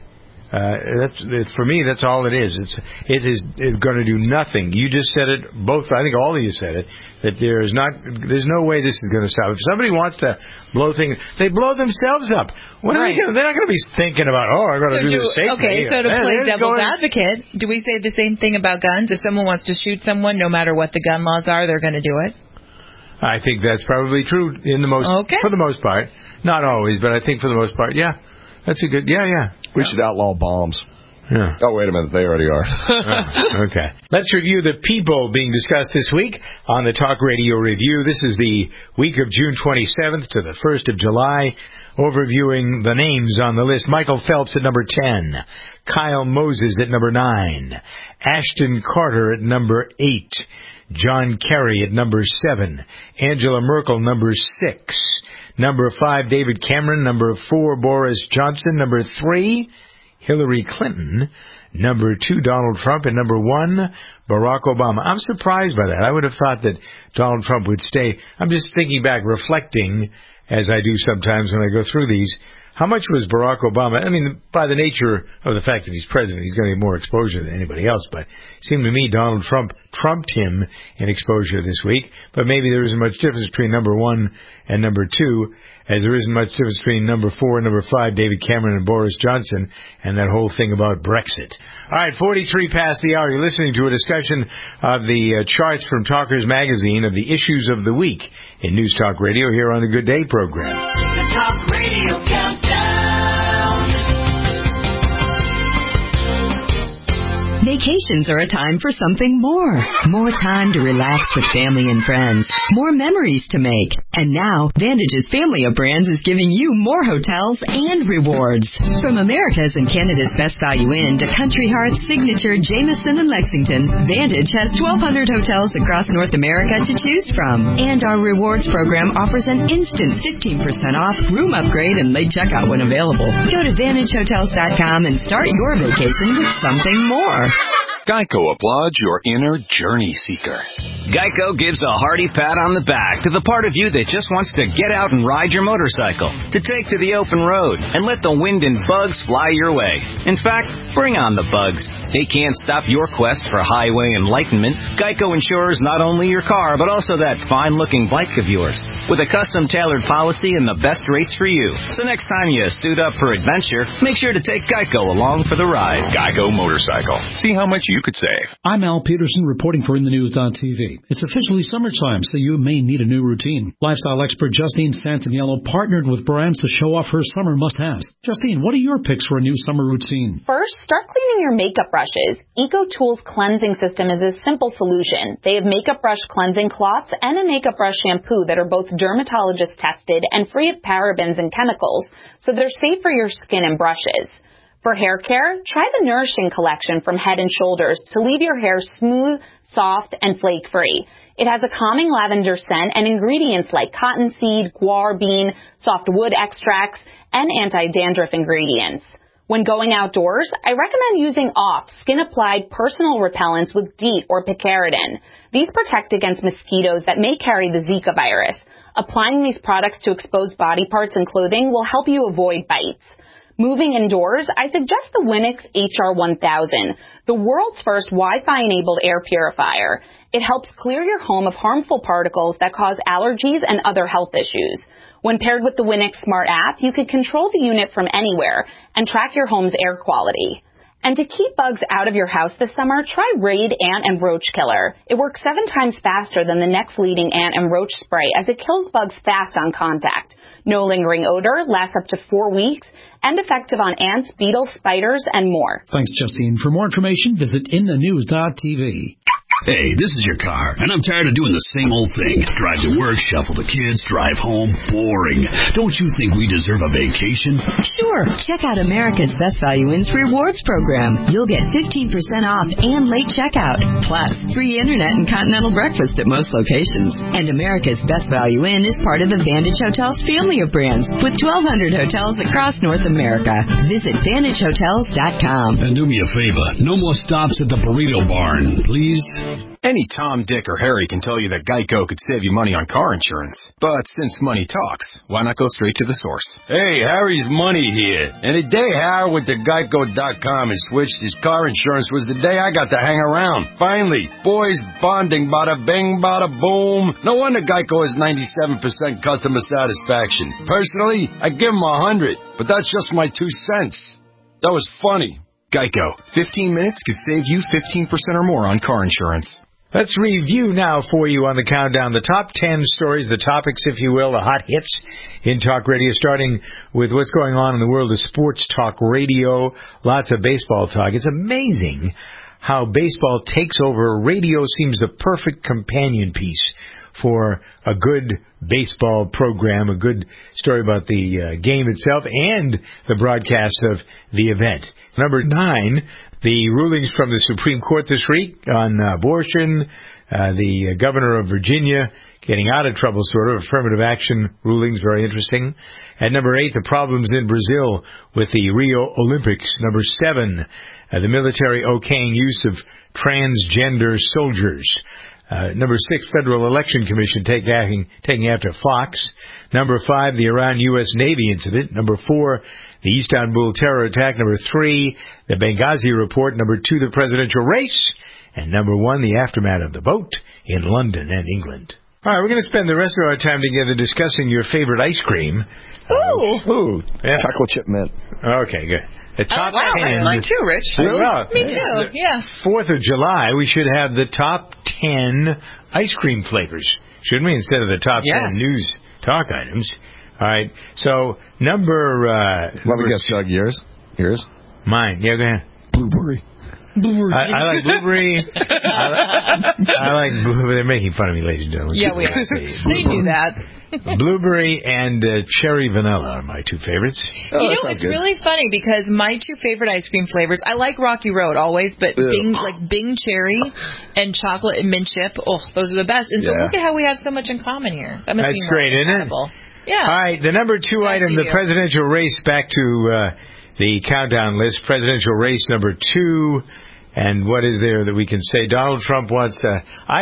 For me, that's all it is. It is going to do nothing. You just said it, both. I think all of you said it. That there's no way this is going to stop. If somebody wants to blow things, they blow themselves up. They're not going to be thinking about, I'm going to do this safely. Okay, so to play devil's advocate, do we say the same thing about guns? If someone wants to shoot someone, no matter what the gun laws are, they're going to do it? I think that's probably true for the most part. Not always, but I think for the most part, yeah. That's a good, We should outlaw bombs. Yeah. Oh, wait a minute. They already are. Okay. Let's review the people being discussed this week on the Talk Radio Review. This is the week of June 27th to the 1st of July. Overviewing the names on the list. Michael Phelps at number 10. Kyle Moses at number 9. Ashton Carter at number 8. John Kerry at number 7. Angela Merkel, number 6. Number 5, David Cameron. Number 4, Boris Johnson. Number 3, Hillary Clinton. Number 2, Donald Trump. And number 1, Barack Obama. I'm surprised by that. I would have thought that Donald Trump would stay. I'm just thinking back, reflecting, as I do sometimes when I go through these. How much was Barack Obama? By the nature of the fact that he's president, he's going to get more exposure than anybody else. But it seemed to me Donald Trump trumped him in exposure this week. But maybe there isn't much difference between number 1 and number 2, as there isn't much difference between number 4 and number 5, David Cameron and Boris Johnson, and that whole thing about Brexit. All right, 43 past the hour. You're listening to a discussion of the charts from Talkers Magazine of the issues of the week in News Talk Radio here on the Good Day program. The Talk Radio Countdown. Vacations are a time for something more. More time to relax with family and friends. More memories to make. And now, Vantage's family of brands is giving you more hotels and rewards. From America's and Canada's Best Value Inn to Country Heart's signature Jameson and Lexington, Vantage has 1,200 hotels across North America to choose from. And our rewards program offers an instant 15% off, room upgrade, and late checkout when available. Go to VantageHotels.com and start your vacation with something more. Geico applauds your inner journey seeker. Geico gives a hearty pat on the back to the part of you that just wants to get out and ride your motorcycle, to take to the open road, and let the wind and bugs fly your way. In fact, bring on the bugs. They can't stop your quest for highway enlightenment. Geico insures not only your car, but also that fine-looking bike of yours, with a custom-tailored policy and the best rates for you. So next time you suit up for adventure, make sure to take Geico along for the ride. Geico Motorcycle. See how much you could save. I'm Al Peterson reporting for InTheNews.tv. It's officially summertime, so you may need a new routine. Lifestyle expert Justine Santaniello partnered with brands to show off her summer must-haves. Justine, what are your picks for a new summer routine? First, start cleaning your makeup brushes. EcoTools cleansing system is a simple solution. They have makeup brush cleansing cloths and a makeup brush shampoo that are both dermatologist tested and free of parabens and chemicals, so they're safe for your skin and brushes. For hair care, try the Nourishing collection from Head & Shoulders to leave your hair smooth, soft, and flake-free. It has a calming lavender scent and ingredients like cottonseed, guar bean, soft wood extracts, and anti-dandruff ingredients. When going outdoors, I recommend using OFF skin-applied personal repellents with DEET or picaridin. These protect against mosquitoes that may carry the Zika virus. Applying these products to exposed body parts and clothing will help you avoid bites. Moving indoors, I suggest the Winix HR1000, the world's first Wi-Fi-enabled air purifier. It helps clear your home of harmful particles that cause allergies and other health issues. When paired with the Winix Smart app, you can control the unit from anywhere and track your home's air quality. And to keep bugs out of your house this summer, try Raid Ant and Roach Killer. It works 7 times faster than the next leading ant and roach spray as it kills bugs fast on contact. No lingering odor, lasts up to 4 weeks, and effective on ants, beetles, spiders, and more. Thanks, Justine. For more information, visit inthenews.tv. Hey, this is your car, and I'm tired of doing the same old thing. Drive to work, shuffle the kids, drive home. Boring. Don't you think we deserve a vacation? Sure. Check out America's Best Value In's rewards program. You'll get 15% off and late checkout, plus free internet and continental breakfast at most locations. And America's Best Value Inn is part of the Vantage Hotels family of brands with 1,200 hotels across North America. Visit VantageHotels.com. And do me a favor, no more stops at the burrito barn, please. Any Tom, Dick, or Harry can tell you that Geico could save you money on car insurance. But since money talks, why not go straight to the source? Hey, Harry's Money here. And the day Harry went to Geico.com and switched his car insurance was the day I got to hang around. Finally, boys bonding, bada bing, bada boom. No wonder Geico has 97% customer satisfaction. Personally, I give him 100, but that's just my 2 cents. That was funny. Geico. 15 minutes could save you 15% or more on car insurance. Let's review now for you on the countdown the top 10 stories, the topics, if you will, the hot hits in talk radio, starting with what's going on in the world of sports talk radio. Lots of baseball talk. It's amazing how baseball takes over. Radio seems the perfect companion piece for a good baseball program, a good story about the game itself and the broadcast of the event. Number 9, the rulings from the Supreme Court this week on abortion, the governor of Virginia getting out of trouble, sort of, affirmative action rulings, very interesting. At number 8, the problems in Brazil with the Rio Olympics. Number 7, the military okaying use of transgender soldiers. Number 6, Federal Election Commission taking after Fox. Number 5, the Iran-U.S. Navy incident. Number 4, the Istanbul terror attack. Number 3, the Benghazi report. Number 2, the presidential race. And number 1, the aftermath of the vote in London and England. All right, we're going to spend the rest of our time together discussing your favorite ice cream. Ooh. Yeah. Chocolate chip mint. Okay, good. The top 10. Mine too, Rich. Really? Me too, yeah. 4th of July, we should have the top 10 ice cream flavors, shouldn't we, instead of the top 10 news talk items? All right, so Let me guess, Doug, yours? Mine. Yeah, go ahead. Blueberry. I like blueberry. I like blueberry. They're making fun of me, ladies and gentlemen. Yeah, we are. They do that. Blueberry and cherry vanilla are my 2 favorites. It's really funny because my 2 favorite ice cream flavors, I like Rocky Road always, but Bing cherry and chocolate and mint chip, those are the best. And so look at how we have so much in common here. That's great, isn't it? Yeah. All right, the number 2 item, the presidential race, back to the countdown list. Presidential race number 2. And what is there that we can say? Donald Trump wants to...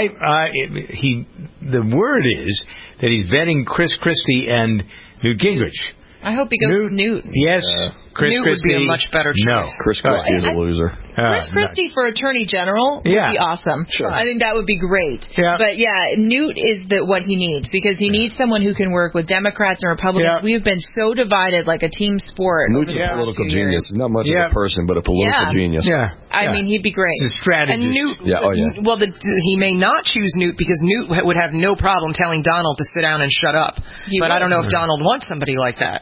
the word is that he's vetting Chris Christie and Newt Gingrich. I hope he goes Newt. Yes. Chris Newt Christie would be a much better choice. No. Chris Christie is a loser. Chris Christie for Attorney General would be awesome. Sure. I think that would be great. Yeah. But Newt is what he needs because he needs someone who can work with Democrats and Republicans. Yeah. We've been so divided like a team sport. Newt's a political genius. Not much of a person, but a political genius. Yeah. I mean, he'd be great. He's a strategist. And Newt, well, he may not choose Newt because Newt would have no problem telling Donald to sit down and shut up. But I don't know if Donald wants somebody like that.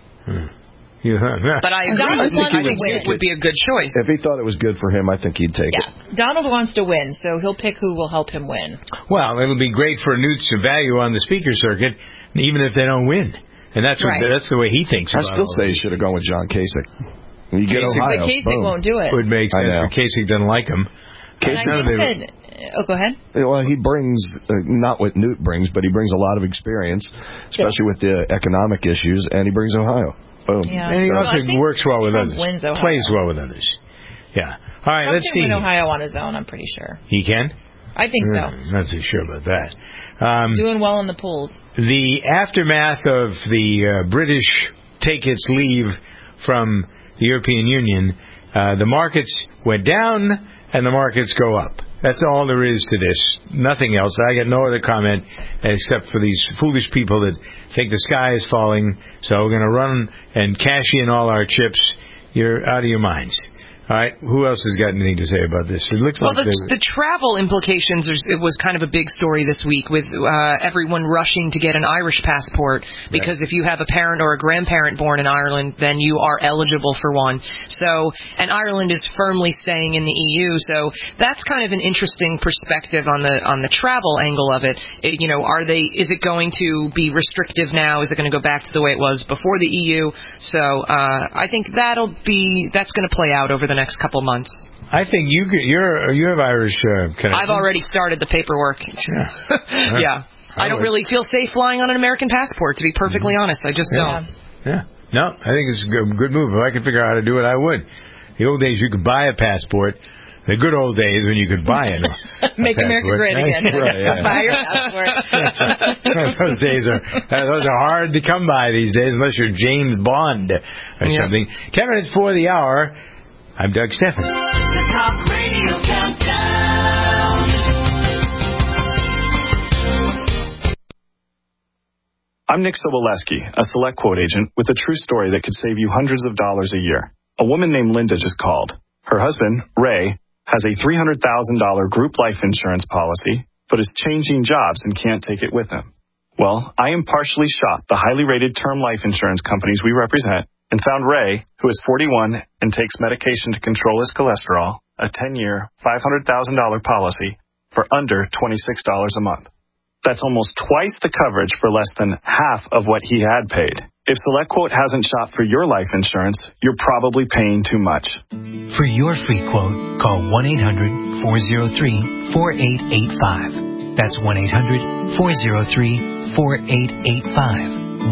But I agree. I think Newt would be a good choice. If he thought it was good for him, I think he'd take it. Donald wants to win, so he'll pick who will help him win. Well, it'll be great for Newt's value on the speaker circuit, even if they don't win. And that's that's the way he thinks about it. I still say he should have gone with John Kasich. You get Ohio. But Kasich won't do it. Would make sense. But Kasich doesn't like him. Go ahead. Well, he brings, not what Newt brings, but he brings a lot of experience, especially with the economic issues, and he brings Ohio. Boom. Yeah. And he also works well with Trump others. Wins Ohio. Plays well with others. Yeah. All right, let's see. Trump can win Ohio on his own, I'm pretty sure. He can? I think so. Not so sure about that. Doing well in the polls. The aftermath of the British take its leave from the European Union, the markets went down and the markets go up. That's all there is to this. Nothing else. I got no other comment except for these foolish people that think the sky is falling, so we're going to run and cash in all our chips. You're out of your minds. All right. Who else has got anything to say about this? It looks like the travel implications. It was kind of a big story this week with everyone rushing to get an Irish passport because if you have a parent or a grandparent born in Ireland, then you are eligible for one. So, and Ireland is firmly staying in the EU. So that's kind of an interesting perspective on the travel angle of it. Is it going to be restrictive now? Is it going to go back to the way it was before the EU? So I think that's going to play out over the next couple months. I think you have Irish connection. I've already started the paperwork. Yeah. I don't really feel safe flying on an American passport, to be perfectly honest. I just don't. Yeah. No, I think it's a good move. If I could figure out how to do it, I would. The old days you could buy a passport. The good old days when you could buy it. Make America great again. Right, yeah. Buy your passport. Those are hard to come by these days unless you're James Bond or something. 10 minutes before the hour, I'm Doug Steffen. The Talk Radio Countdown. I'm Nick Soboleski, a Select Quote agent with a true story that could save you hundreds of dollars a year. A woman named Linda just called. Her husband, Ray, has a $300,000 group life insurance policy, but is changing jobs and can't take it with him. Well, I impartially shopped the highly rated term life insurance companies we represent and found Ray, who is 41 and takes medication to control his cholesterol, a 10-year, $500,000 policy for under $26 a month. That's almost twice the coverage for less than half of what he had paid. If SelectQuote hasn't shopped for your life insurance, you're probably paying too much. For your free quote, call 1-800-403-4885. That's 1-800-403-4885.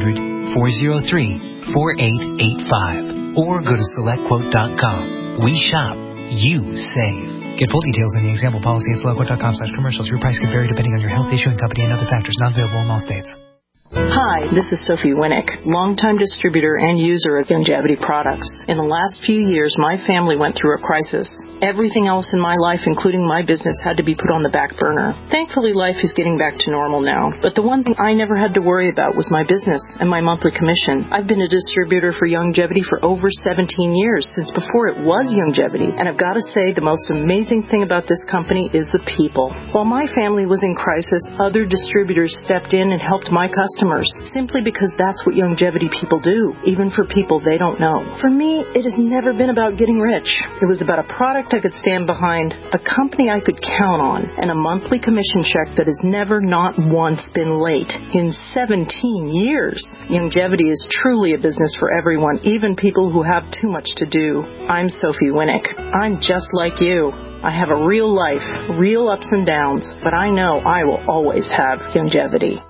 1-800-403-4885. Or go to SelectQuote.com. We shop. You save. Get full details in the example policy at SelectQuote.com/commercials. Your price could vary depending on your health, issuing company, and other factors. Not available in all states. Hi, this is Sophie Winnick, longtime distributor and user of Youngevity products. In the last few years, my family went through a crisis. Everything else in my life, including my business, had to be put on the back burner. Thankfully, life is getting back to normal now, but the one thing I never had to worry about was my business and my monthly commission. I've been a distributor for Youngevity for over 17 years, since before it was Youngevity, and I've got to say the most amazing thing about this company is the people. While my family was in crisis, other distributors stepped in and helped my customers, simply because that's what Youngevity people do, even for people they don't know. For me, it has never been about getting rich. It was about a product I could stand behind, a company I could count on, and a monthly commission check that has never, not once, been late in 17 years. Youngevity is truly a business for everyone, even people who have too much to do. I'm Sophie Winnick. I'm just like you. I have a real life, real ups and downs, but I know I will always have Youngevity.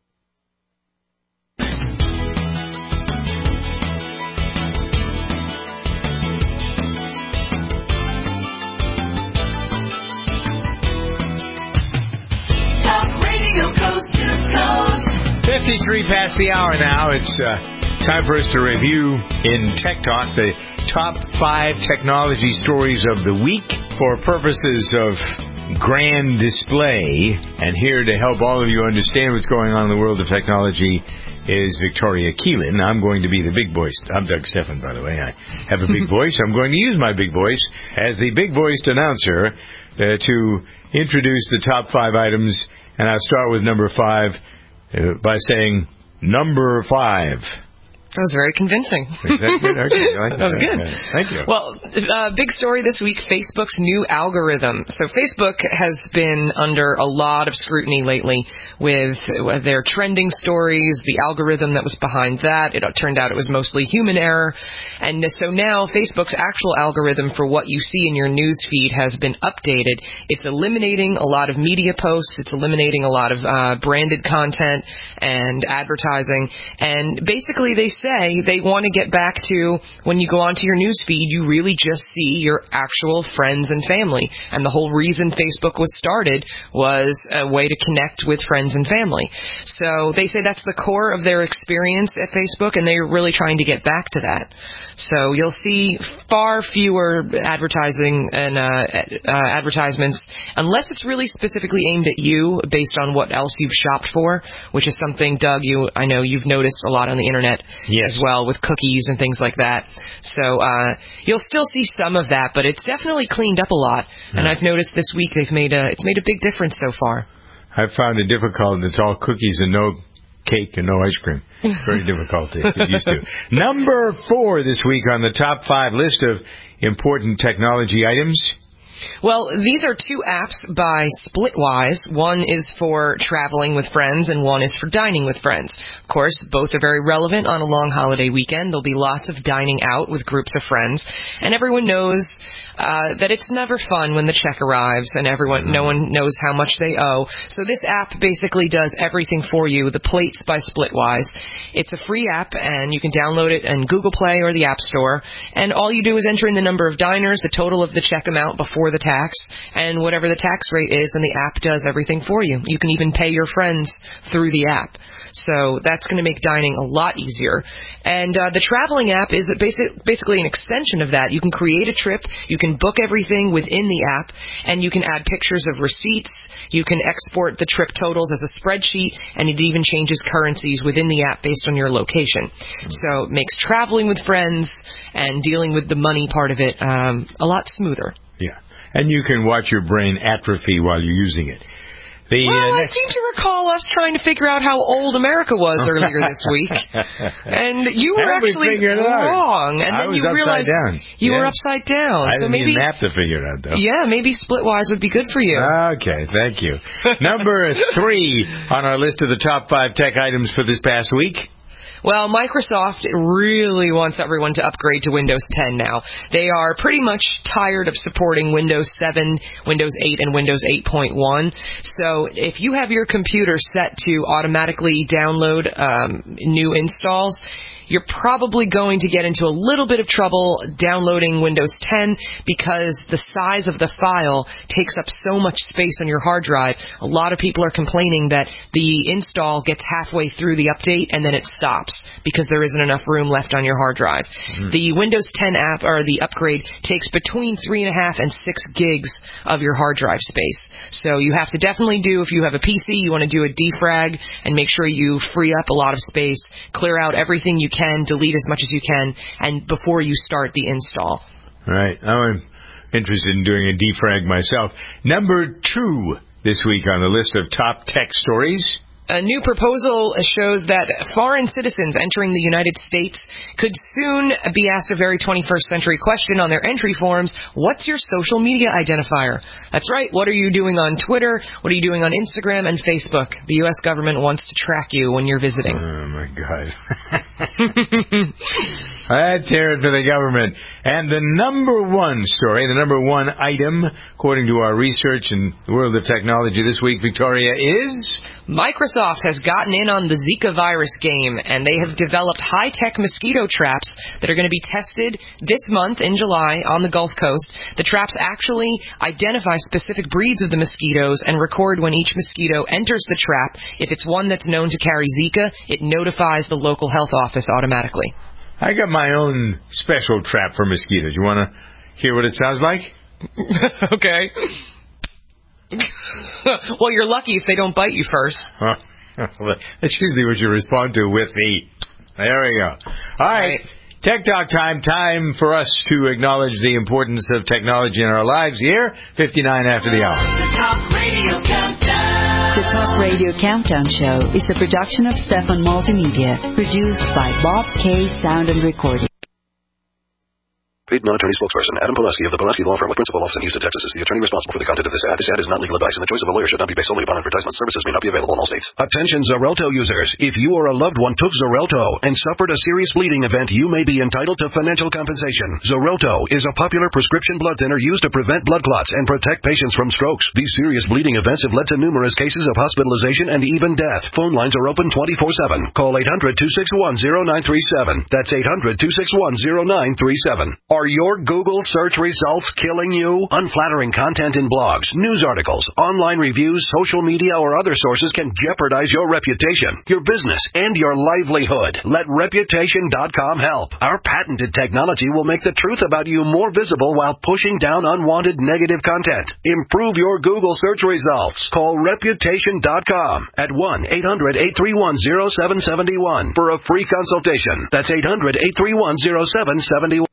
Talk Radio Coast to Coast. 53 past the hour now. It's time for us to review in Tech Talk the top 5 technology stories of the week for purposes of grand display. And here to help all of you understand what's going on in the world of technology is Victoria Keelan. I'm going to be the big voice. I'm Doug Steffen, by the way. I have a big voice. I'm going to use my big voice as the big-voiced announcer to introduce the top 5 items. And I'll start with number 5 by saying number 5. That was very convincing. That was good. Thank you. Well, big story this week, Facebook's new algorithm. So Facebook has been under a lot of scrutiny lately with their trending stories, the algorithm that was behind that. It turned out it was mostly human error. And so now Facebook's actual algorithm for what you see in your news feed has been updated. It's eliminating a lot of media posts. It's eliminating a lot of branded content and advertising. And basically they say they want to get back to when you go onto your news feed, you really just see your actual friends and family. And the whole reason Facebook was started was a way to connect with friends and family. So they say that's the core of their experience at Facebook, and they're really trying to get back to that. So you'll see far fewer advertising and advertisements, unless it's really specifically aimed at you based on what else you've shopped for, which is something, Doug, I know you've noticed a lot on the internet. as well, with cookies and things like that. So you'll still see some of that, but it's definitely cleaned up a lot. And I've noticed this week it's made a big difference so far. I've found it difficult. It's all cookies and no cake and no ice cream. Very difficult to get used to. Number 4 this week on the top 5 list of important technology items. Well, these are 2 apps by Splitwise. One is for traveling with friends and one is for dining with friends. Of course, both are very relevant on a long holiday weekend. There'll be lots of dining out with groups of friends, and everyone knows that it's never fun when the check arrives and no one knows how much they owe. So this app basically does everything for you. The Plates by Splitwise. It's a free app, and you can download it in Google Play or the App Store. And all you do is enter in the number of diners, the total of the check amount before the tax, and whatever the tax rate is, and the app does everything for you. You can even pay your friends through the app. So that's going to make dining a lot easier. And the traveling app is basically an extension of that. You can create a trip, you can book everything within the app, and you can add pictures of receipts, you can export the trip totals as a spreadsheet, and it even changes currencies within the app based on your location. So it makes traveling with friends and dealing with the money part of it a lot smoother. Yeah. And you can watch your brain atrophy while you're using it. I seem to recall us trying to figure out how old America was earlier this week, and you were actually wrong. And then you realized you were upside down. I so didn't maybe even have to figure it out, though. Yeah, maybe Splitwise would be good for you. Okay, thank you. Number 3 on our list of the top 5 tech items for this past week. Well, Microsoft really wants everyone to upgrade to Windows 10 now. They are pretty much tired of supporting Windows 7, Windows 8, and Windows 8.1. So if you have your computer set to automatically download new installs, you're probably going to get into a little bit of trouble downloading Windows 10 because the size of the file takes up so much space on your hard drive. A lot of people are complaining that the install gets halfway through the update and then it stops because there isn't enough room left on your hard drive. Mm-hmm. The Windows 10 app, or the upgrade, takes between 3.5 and 6 gigs of your hard drive space. So you have to definitely do, if you have a PC, you want to do a defrag and make sure you free up a lot of space, clear out everything you can, delete as much as you can, and before you start the install. Right. I'm interested in doing a defrag myself. Number 2 this week on the list of top tech stories. A new proposal shows that foreign citizens entering the United States could soon be asked a very 21st century question on their entry forms. What's your social media identifier? That's right. What are you doing on Twitter? What are you doing on Instagram and Facebook? The U.S. government wants to track you when you're visiting. Oh, my God. Let's hear it for the government. And the number 1 story, the number 1 item, according to our research in the world of technology this week, Victoria, is... Microsoft has gotten in on the Zika virus game, and they have developed high-tech mosquito traps that are going to be tested this month in July on the Gulf Coast. The traps actually identify specific breeds of the mosquitoes and record when each mosquito enters the trap. If it's one that's known to carry Zika, it notifies the local health office automatically. I got my own special trap for mosquitoes. You want to hear what it sounds like? Okay. Well, you're lucky if they don't bite you first. That's usually what you respond to with me. There we go. All right. Tech Talk time. Time for us to acknowledge the importance of technology in our lives here. 59 after the hour. The Talk Radio Countdown. The Talk Radio Countdown Show is a production of Stefan Multimedia, produced by Bob K. Sound and Recording. Paid non-attorney spokesperson Adam Pulaski of the Pulaski Law Firm with principal office in Houston, Texas is the attorney responsible for the content of this ad. This ad is not legal advice, and the choice of a lawyer should not be based solely upon advertisement. Services may not be available in all states. Attention Xarelto users. If you or a loved one took Xarelto and suffered a serious bleeding event, you may be entitled to financial compensation. Xarelto is a popular prescription blood thinner used to prevent blood clots and protect patients from strokes. These serious bleeding events have led to numerous cases of hospitalization and even death. Phone lines are open 24/7. Call 800-261-0937. That's 800-261-0937. Or Are your Google search results killing you? Unflattering content in blogs, news articles, online reviews, social media, or other sources can jeopardize your reputation, your business, and your livelihood. Let Reputation.com help. Our patented technology will make the truth about you more visible while pushing down unwanted negative content. Improve your Google search results. Call Reputation.com at 1-800-831-0771 for a free consultation. That's 800-831-0771.